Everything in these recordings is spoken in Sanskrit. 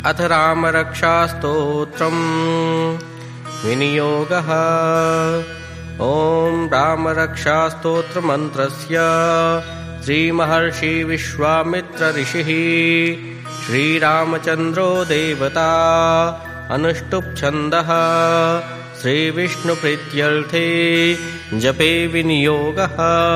अथ रामरक्षास्तोत्रम् विनियोगः। ॐ रामरक्षास्तोत्रमन्त्रस्य श्रीमहर्षि विश्वामित्र ऋषिः श्रीरामचन्द्रो देवता अनुष्टुप् छन्दः श्रीविष्णुप्रीत्यर्थे जपे विनियोगः।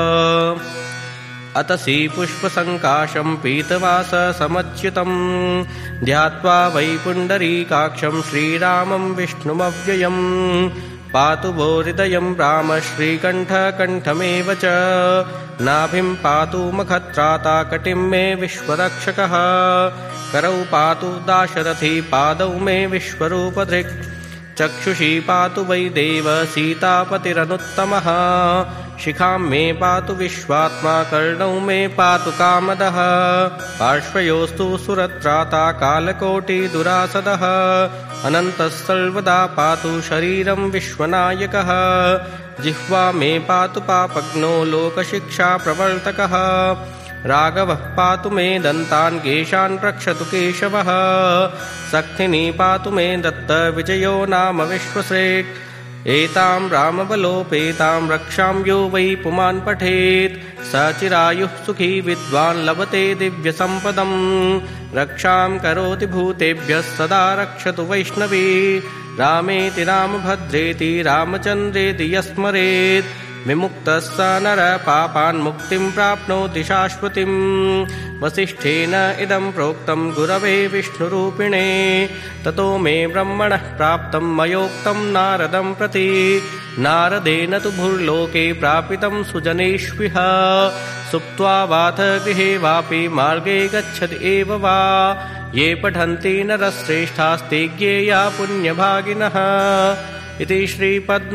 अतसी पुष्पसङ्काशं पीतवाससमच्युतं ध्यात्वा वै पुण्डरीकाक्षं श्रीरामं विष्णुमव्ययम् पातु वो हृदयं राम श्रीकण्ठकण्ठमेव च नाभिं पातु मखत्राता कटिं मे विश्वरक्षकः करौ पातु दाशरथी पादौ मे विश्वरूपधृक् चक्षुषी पातु वै देव सीतापतिरनुत्तमः शिखां मे पातु विश्वात्मा कर्णौ मे पातु कामदः पार्श्वयोस्तु सुरत्राता कालकोटिदुरासदः अनन्तः सर्वदा पातु शरीरं विश्वनायकः जिह्वा मे पातु पापग्नो लोकशिक्षाप्रवर्तकः राघवः पातु मे दन्तान् केशान् रक्षतु केशवः सक्थिनी पातु मे दत्त विजयो नाम विश्वसेट् एतां रामबलोपेतां रक्षां यो वै पुमान् पठेत् स चिरायुः सुखी विद्वान् लभते दिव्यसम्पदम् रक्षां करोति भूतेभ्यः सदा रक्षतु वैष्णवी रामेति रामभद्रेति रामचन्द्रेति यस्मरेत् विमुक्तः स नरः पापान् मुक्तिं प्राप्नोति शाश्वतीम् वसिष्ठेन इदं प्रोक्तं गुरवे विष्णुरूपिणे ततो मे ब्रह्मणः प्राप्तं मयोक्तं नारदं प्रति नारदेन तु भूर्लोके प्रापितं सुजनेष्विह सुप्त्वा वाथ गृहे वापि मार्गे गच्छति एव वा ये पठन्ति नरश्रेष्ठास्ते ज्ञेया पुण्यभागिनः इति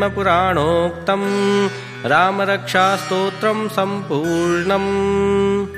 श्रीपद्मपुराणोक्तं रामरक्षास्तोत्रं सम्पूर्णम्।